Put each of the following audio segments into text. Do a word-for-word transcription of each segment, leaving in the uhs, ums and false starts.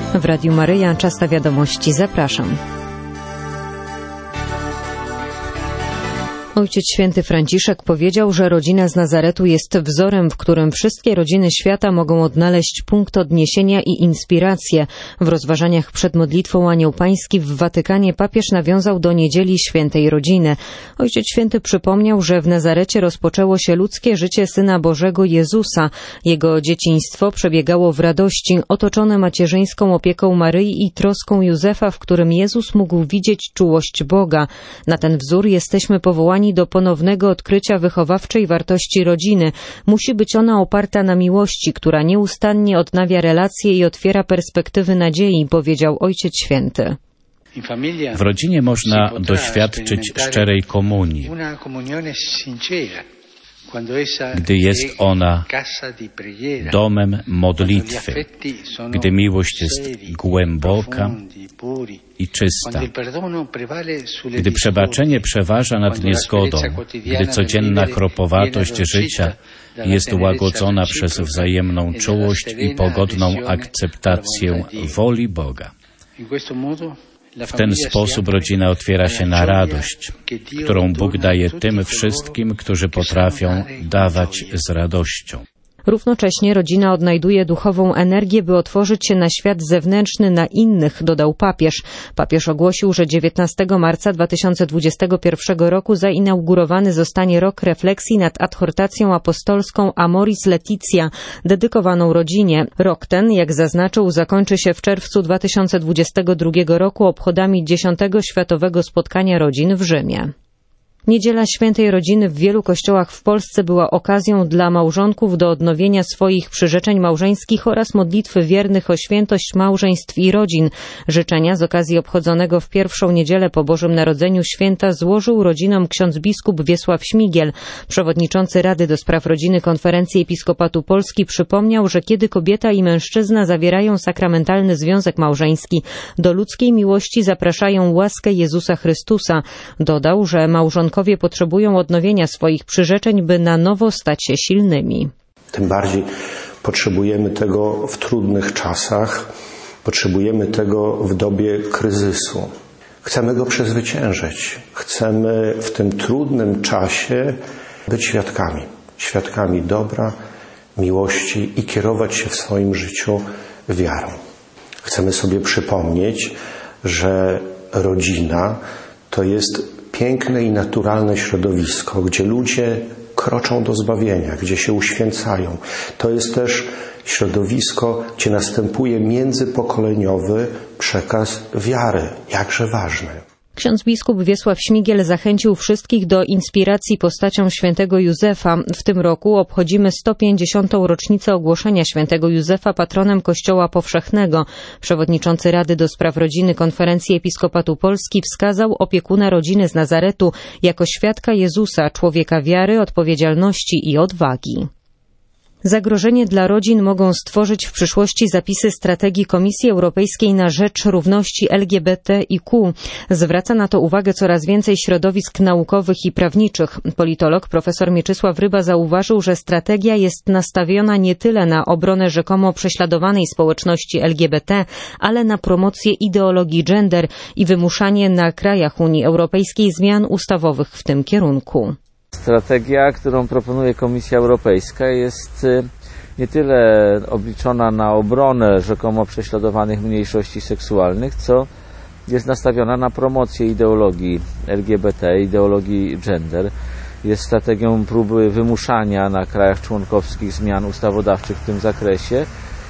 W Radiu Maryja, Czas na wiadomości. Zapraszam. Ojciec Święty Franciszek powiedział, że rodzina z Nazaretu jest wzorem, w którym wszystkie rodziny świata mogą odnaleźć punkt odniesienia i inspirację. W rozważaniach przed modlitwą Anioł Pański w Watykanie papież nawiązał do Niedzieli Świętej Rodziny. Ojciec Święty przypomniał, że w Nazarecie rozpoczęło się ludzkie życie Syna Bożego Jezusa. Jego dzieciństwo przebiegało w radości, otoczone macierzyńską opieką Maryi i troską Józefa, w którym Jezus mógł widzieć czułość Boga. Na ten wzór jesteśmy powołani do ponownego odkrycia wychowawczej wartości rodziny. Musi być ona oparta na miłości, która nieustannie odnawia relacje i otwiera perspektywy nadziei, powiedział Ojciec Święty. W rodzinie można doświadczyć szczerej komunii, gdy jest ona domem modlitwy, gdy miłość jest głęboka i czysta, gdy przebaczenie przeważa nad niezgodą, gdy codzienna chropowatość życia jest łagodzona przez wzajemną czułość i pogodną akceptację woli Boga. W ten sposób rodzina otwiera się na radość, którą Bóg daje tym wszystkim, którzy potrafią dawać z radością. Równocześnie rodzina odnajduje duchową energię, by otworzyć się na świat zewnętrzny, na innych, dodał papież. Papież ogłosił, że dziewiętnastego marca dwa tysiące dwudziestego pierwszego roku zainaugurowany zostanie rok refleksji nad adhortacją apostolską Amoris Laetitia, dedykowaną rodzinie. Rok ten, jak zaznaczył, zakończy się w czerwcu dwa tysiące dwudziestego drugiego roku obchodami dziesiątego Światowego Spotkania Rodzin w Rzymie. Niedziela Świętej Rodziny w wielu kościołach w Polsce była okazją dla małżonków do odnowienia swoich przyrzeczeń małżeńskich oraz modlitwy wiernych o świętość małżeństw i rodzin. Życzenia z okazji obchodzonego w pierwszą niedzielę po Bożym Narodzeniu święta złożył rodzinom ksiądz biskup Wiesław Śmigiel. Przewodniczący Rady do Spraw Rodziny Konferencji Episkopatu Polski przypomniał, że kiedy kobieta i mężczyzna zawierają sakramentalny związek małżeński, do ludzkiej miłości zapraszają łaskę Jezusa Chrystusa. Dodał, że małżonkowie potrzebują odnowienia swoich przyrzeczeń, by na nowo stać się silnymi. Tym bardziej potrzebujemy tego w trudnych czasach, potrzebujemy tego w dobie kryzysu. Chcemy go przezwyciężyć. Chcemy w tym trudnym czasie być świadkami. Świadkami dobra, miłości i kierować się w swoim życiu wiarą. Chcemy sobie przypomnieć, że rodzina to jest piękne i naturalne środowisko, gdzie ludzie kroczą do zbawienia, gdzie się uświęcają. To jest też środowisko, gdzie następuje międzypokoleniowy przekaz wiary, jakże ważny. Ksiądz biskup Wiesław Śmigiel zachęcił wszystkich do inspiracji postacią świętego Józefa. W tym roku obchodzimy sto pięćdziesiątą rocznicę ogłoszenia świętego Józefa patronem Kościoła Powszechnego. Przewodniczący Rady do Spraw Rodziny Konferencji Episkopatu Polski wskazał opiekuna rodziny z Nazaretu jako świadka Jezusa, człowieka wiary, odpowiedzialności i odwagi. Zagrożenie dla rodzin mogą stworzyć w przyszłości zapisy strategii Komisji Europejskiej na rzecz równości L G B T I Q. Zwraca na to uwagę coraz więcej środowisk naukowych i prawniczych. Politolog profesor Mieczysław Ryba zauważył, że strategia jest nastawiona nie tyle na obronę rzekomo prześladowanej społeczności L G B T, ale na promocję ideologii gender i wymuszanie na krajach Unii Europejskiej zmian ustawowych w tym kierunku. Strategia, którą proponuje Komisja Europejska, jest nie tyle obliczona na obronę rzekomo prześladowanych mniejszości seksualnych, co jest nastawiona na promocję ideologii L G B T, ideologii gender. Jest strategią próby wymuszania na krajach członkowskich zmian ustawodawczych w tym zakresie.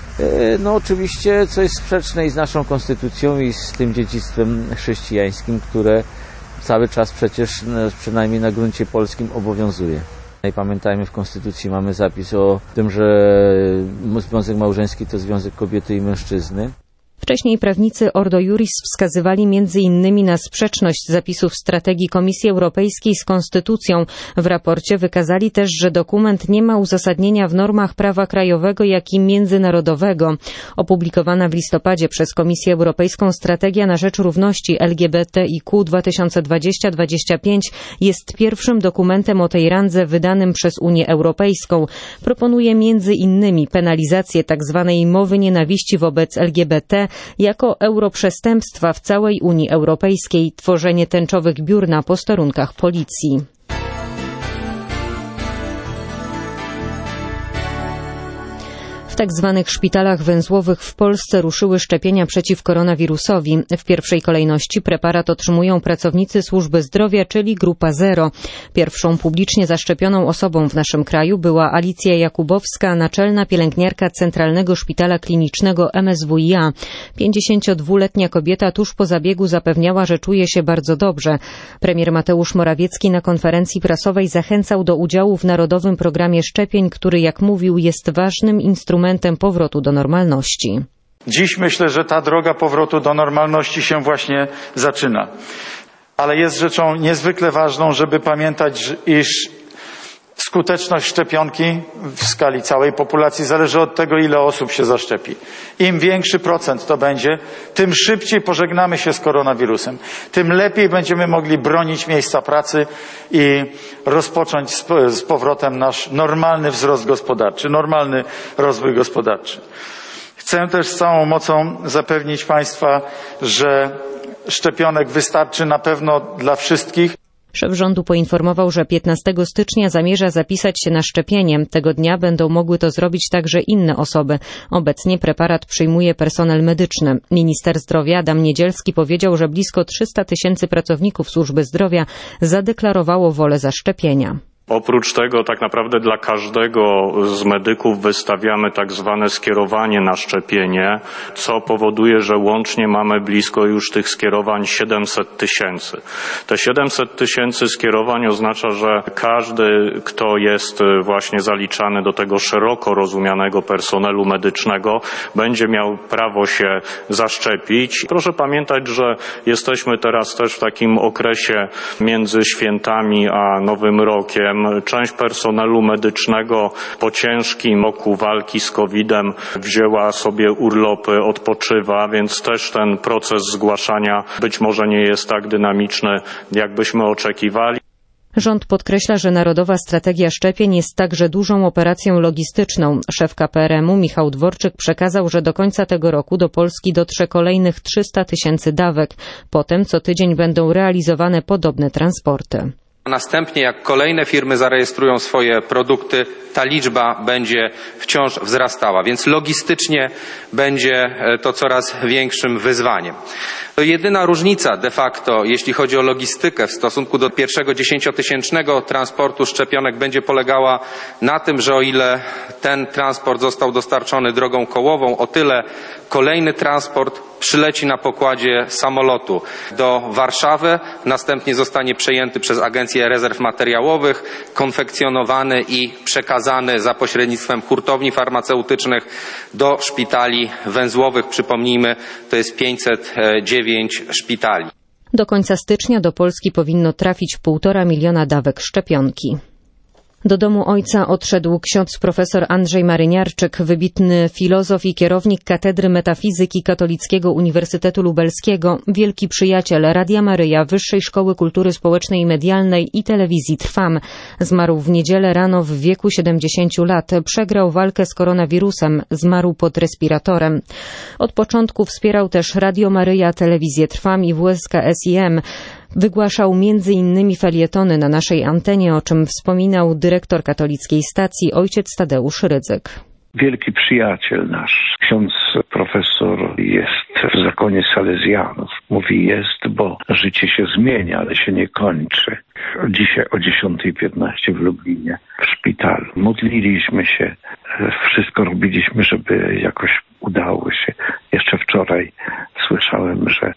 No oczywiście, co jest sprzeczne i z naszą konstytucją, i z tym dziedzictwem chrześcijańskim, które cały czas przecież, przynajmniej na gruncie polskim, obowiązuje. I pamiętajmy, w Konstytucji mamy zapis o tym, że związek małżeński to związek kobiety i mężczyzny. Wcześniej prawnicy Ordo Iuris wskazywali między innymi na sprzeczność zapisów strategii Komisji Europejskiej z Konstytucją. W raporcie wykazali też, że dokument nie ma uzasadnienia w normach prawa krajowego, jak i międzynarodowego. Opublikowana w listopadzie przez Komisję Europejską Strategia na rzecz równości L G B T I Q dwa tysiące dwudziesty do dwudziestego piątego jest pierwszym dokumentem o tej randze wydanym przez Unię Europejską. Proponuje między innymi penalizację tzw. mowy nienawiści wobec L G B T, jako europrzestępstwa w całej Unii Europejskiej, tworzenie tęczowych biur na posterunkach policji. W tak zwanych szpitalach węzłowych w Polsce ruszyły szczepienia przeciw koronawirusowi. W pierwszej kolejności preparat otrzymują pracownicy służby zdrowia, czyli grupa zero. Pierwszą publicznie zaszczepioną osobą w naszym kraju była Alicja Jakubowska, naczelna pielęgniarka Centralnego Szpitala Klinicznego M S W i A. pięćdziesięciodwuletnia kobieta tuż po zabiegu zapewniała, że czuje się bardzo dobrze. Premier Mateusz Morawiecki na konferencji prasowej zachęcał do udziału w Narodowym Programie Szczepień, który, jak mówił, jest ważnym instrumentem powrotu do normalności. Dziś myślę, że ta droga powrotu do normalności się właśnie zaczyna. Ale jest rzeczą niezwykle ważną, żeby pamiętać, iż skuteczność szczepionki w skali całej populacji zależy od tego, ile osób się zaszczepi. Im większy procent to będzie, tym szybciej pożegnamy się z koronawirusem. Tym lepiej będziemy mogli bronić miejsca pracy i rozpocząć z powrotem nasz normalny wzrost gospodarczy, normalny rozwój gospodarczy. Chcę też z całą mocą zapewnić Państwa, że szczepionek wystarczy na pewno dla wszystkich. Szef rządu poinformował, że piętnastego stycznia zamierza zapisać się na szczepienie. Tego dnia będą mogły to zrobić także inne osoby. Obecnie preparat przyjmuje personel medyczny. Minister zdrowia Adam Niedzielski powiedział, że blisko trzysta tysięcy pracowników służby zdrowia zadeklarowało wolę zaszczepienia. Oprócz tego tak naprawdę dla każdego z medyków wystawiamy tak zwane skierowanie na szczepienie, co powoduje, że łącznie mamy blisko już tych skierowań siedemset tysięcy. Te siedemset tysięcy skierowań oznacza, że każdy, kto jest właśnie zaliczany do tego szeroko rozumianego personelu medycznego, będzie miał prawo się zaszczepić. Proszę pamiętać, że jesteśmy teraz też w takim okresie między świętami a Nowym Rokiem. Część personelu medycznego po ciężkim roku walki z kowidem wzięła sobie urlopy, odpoczywa, więc też ten proces zgłaszania być może nie jest tak dynamiczny, jakbyśmy oczekiwali. Rząd podkreśla, że Narodowa Strategia Szczepień jest także dużą operacją logistyczną. Szef K P R M-u Michał Dworczyk przekazał, że do końca tego roku do Polski dotrze kolejnych trzysta tysięcy dawek. Potem co tydzień będą realizowane podobne transporty. Następnie, jak kolejne firmy zarejestrują swoje produkty, ta liczba będzie wciąż wzrastała, więc logistycznie będzie to coraz większym wyzwaniem. To jedyna różnica de facto, jeśli chodzi o logistykę w stosunku do pierwszego dziesięciotysięcznego transportu szczepionek, będzie polegała na tym, że o ile ten transport został dostarczony drogą kołową, o tyle kolejny transport przyleci na pokładzie samolotu do Warszawy, następnie zostanie przejęty przez Agencję Rezerw Materiałowych, konfekcjonowany i przekazany za pośrednictwem hurtowni farmaceutycznych do szpitali węzłowych. Przypomnijmy, to jest pięćset dziewięć szpitali. Do końca stycznia do Polski powinno trafić półtora miliona dawek szczepionki. Do domu ojca odszedł ksiądz profesor Andrzej Maryniarczyk, wybitny filozof i kierownik Katedry Metafizyki Katolickiego Uniwersytetu Lubelskiego, wielki przyjaciel Radia Maryja, Wyższej Szkoły Kultury Społecznej i Medialnej i Telewizji Trwam. Zmarł w niedzielę rano w wieku siedemdziesięciu lat. Przegrał walkę z koronawirusem. Zmarł pod respiratorem. Od początku wspierał też Radio Maryja, Telewizję Trwam i W S K S I M. Wygłaszał między innymi felietony na naszej antenie, o czym wspominał dyrektor katolickiej stacji ojciec Tadeusz Rydzyk. Wielki przyjaciel nasz, ksiądz profesor, jest w zakonie Salezjanów. Mówi jest, bo życie się zmienia, ale się nie kończy. Dzisiaj o dziesiątej piętnaście w Lublinie, w szpitalu. Modliliśmy się, wszystko robiliśmy, żeby jakoś udało się. Jeszcze wczoraj słyszałem, że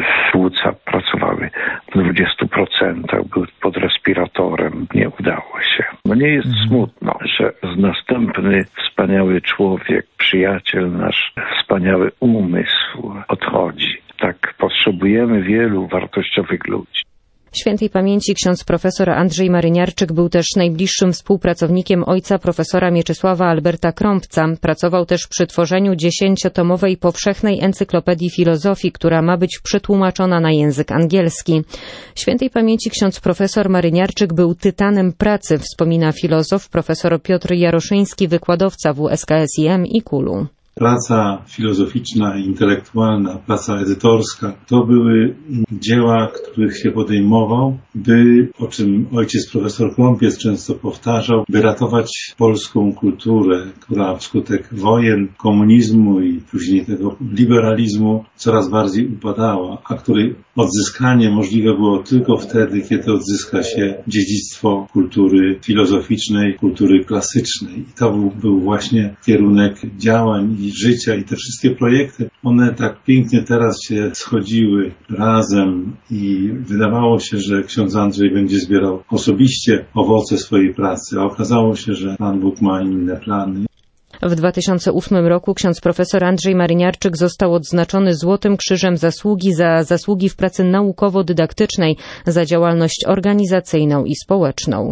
płuca pracowały w dwudziestu procentach, był pod respiratorem. Nie udało się. No nie jest smutno, że następny wspaniały człowiek, przyjaciel nasz, wspaniały umysł odchodzi. Tak potrzebujemy wielu wartościowych ludzi. Świętej pamięci ksiądz profesor Andrzej Maryniarczyk był też najbliższym współpracownikiem ojca profesora Mieczysława Alberta Krąpca. Pracował też przy tworzeniu dziesięciotomowej powszechnej encyklopedii filozofii, która ma być przetłumaczona na język angielski. Świętej pamięci ksiądz profesor Maryniarczyk był tytanem pracy, wspomina filozof profesor Piotr Jaroszyński, wykładowca W S K S I M i K U L U. praca filozoficzna i intelektualna, praca edytorska, to były dzieła, których się podejmował, by, o czym ojciec profesor Krąpiec często powtarzał, by ratować polską kulturę, która wskutek wojen, komunizmu i później tego liberalizmu coraz bardziej upadała, a której odzyskanie możliwe było tylko wtedy, kiedy odzyska się dziedzictwo kultury filozoficznej, kultury klasycznej. I to był, był właśnie kierunek działań i życia i te wszystkie projekty, one tak pięknie teraz się schodziły razem i wydawało się, że ksiądz Andrzej będzie zbierał osobiście owoce swojej pracy, a okazało się, że Pan Bóg ma inne plany. W dwa tysiące ósmym roku ksiądz profesor Andrzej Maryniarczyk został odznaczony Złotym Krzyżem Zasługi za zasługi w pracy naukowo-dydaktycznej, za działalność organizacyjną i społeczną.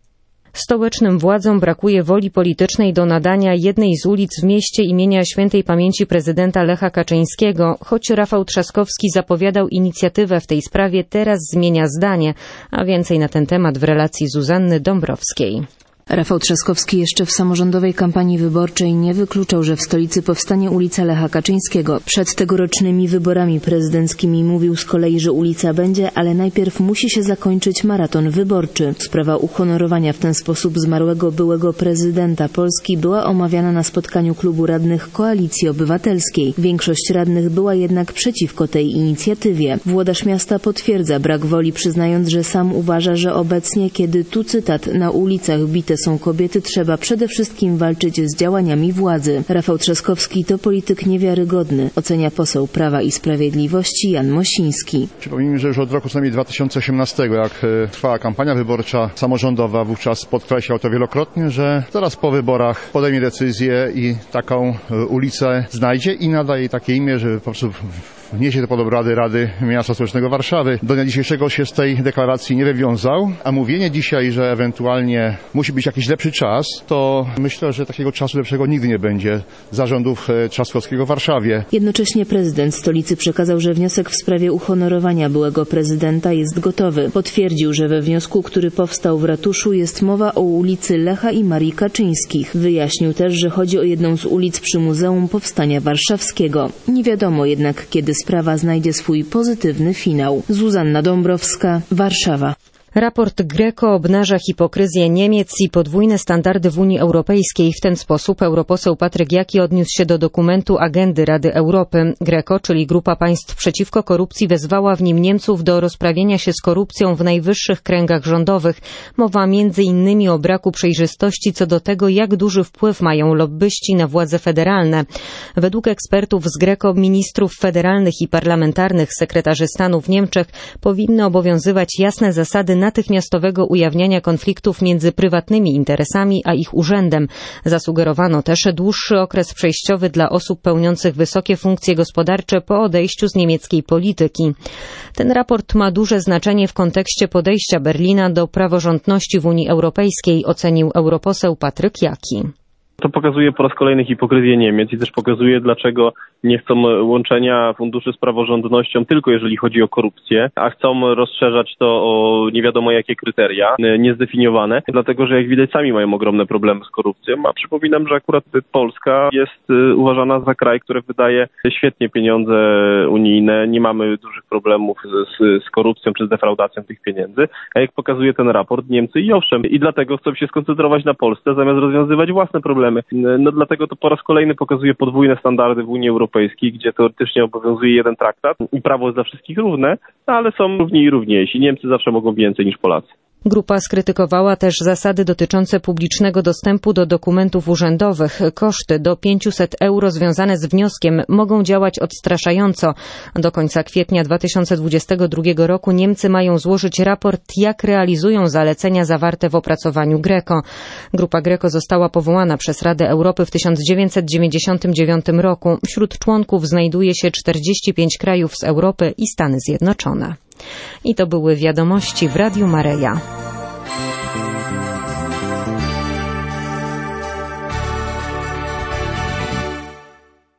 Stołecznym władzom brakuje woli politycznej do nadania jednej z ulic w mieście imienia świętej pamięci prezydenta Lecha Kaczyńskiego, choć Rafał Trzaskowski zapowiadał inicjatywę w tej sprawie, teraz zmienia zdanie, a więcej na ten temat w relacji Zuzanny Dąbrowskiej. Rafał Trzaskowski jeszcze w samorządowej kampanii wyborczej nie wykluczał, że w stolicy powstanie ulica Lecha Kaczyńskiego. Przed tegorocznymi wyborami prezydenckimi mówił z kolei, że ulica będzie, ale najpierw musi się zakończyć maraton wyborczy. Sprawa uhonorowania w ten sposób zmarłego byłego prezydenta Polski była omawiana na spotkaniu klubu radnych Koalicji Obywatelskiej. Większość radnych była jednak przeciwko tej inicjatywie. Włodarz miasta potwierdza brak woli, przyznając, że sam uważa, że obecnie, kiedy tu cytat, na ulicach bite są kobiety, trzeba przede wszystkim walczyć z działaniami władzy. Rafał Trzaskowski to polityk niewiarygodny, ocenia poseł Prawa i Sprawiedliwości Jan Mosiński. Przypomnijmy, że już od roku co najmniej dwa tysiące osiemnastego, jak trwała kampania wyborcza samorządowa, wówczas podkreślał to wielokrotnie, że zaraz po wyborach podejmie decyzję i taką ulicę znajdzie i nadaje jej takie imię, że po prostu wniesie to pod obrady Rady Miasta Stołecznego Warszawy. Do dnia dzisiejszego się z tej deklaracji nie wywiązał, a mówienie dzisiaj, że ewentualnie musi być jakiś lepszy czas, to myślę, że takiego czasu lepszego nigdy nie będzie za rządów Trzaskowskiego w Warszawie. Jednocześnie prezydent stolicy przekazał, że wniosek w sprawie uhonorowania byłego prezydenta jest gotowy. Potwierdził, że we wniosku, który powstał w ratuszu, jest mowa o ulicy Lecha i Marii Kaczyńskich. Wyjaśnił też, że chodzi o jedną z ulic przy Muzeum Powstania Warszawskiego. Nie wiadomo jednak, kiedy sprawa znajdzie swój pozytywny finał. Zuzanna Dąbrowska, Warszawa. Raport GRECO obnaża hipokryzję Niemiec i podwójne standardy w Unii Europejskiej. W ten sposób europoseł Patryk Jaki odniósł się do dokumentu Agendy Rady Europy. GRECO, czyli Grupa Państw Przeciwko Korupcji, wezwała w nim Niemców do rozprawienia się z korupcją w najwyższych kręgach rządowych. Mowa między innymi o braku przejrzystości co do tego, jak duży wpływ mają lobbyści na władze federalne. Według ekspertów z GRECO ministrów federalnych i parlamentarnych, sekretarzy stanu w Niemczech powinny obowiązywać jasne zasady natychmiastowego ujawniania konfliktów między prywatnymi interesami a ich urzędem. Zasugerowano też dłuższy okres przejściowy dla osób pełniących wysokie funkcje gospodarcze po odejściu z niemieckiej polityki. Ten raport ma duże znaczenie w kontekście podejścia Berlina do praworządności w Unii Europejskiej, ocenił europoseł Patryk Jaki. To pokazuje po raz kolejny hipokryzję Niemiec i też pokazuje, dlaczego nie chcą łączenia funduszy z praworządnością tylko jeżeli chodzi o korupcję, a chcą rozszerzać to o nie wiadomo jakie kryteria, niezdefiniowane, dlatego że jak widać sami mają ogromne problemy z korupcją, a przypominam, że akurat Polska jest uważana za kraj, który wydaje świetnie pieniądze unijne, nie mamy dużych problemów z, z korupcją czy z defraudacją tych pieniędzy, a jak pokazuje ten raport, Niemcy i owszem, i dlatego chcą się skoncentrować na Polsce zamiast rozwiązywać własne problemy. No dlatego to po raz kolejny pokazuje podwójne standardy w Unii Europejskiej, gdzie teoretycznie obowiązuje jeden traktat i prawo jest dla wszystkich równe, ale są równi i równiejsi. Niemcy zawsze mogą więcej niż Polacy. Grupa skrytykowała też zasady dotyczące publicznego dostępu do dokumentów urzędowych. Koszty do pięćset euro związane z wnioskiem mogą działać odstraszająco. Do końca kwietnia dwa tysiące dwudziestego drugiego roku Niemcy mają złożyć raport, jak realizują zalecenia zawarte w opracowaniu GRECO. Grupa GRECO została powołana przez Radę Europy w tysiąc dziewięćset dziewięćdziesiątym dziewiątym roku. Wśród członków znajduje się czterdzieści pięć krajów z Europy i Stany Zjednoczone. I to były wiadomości w Radiu Maryja.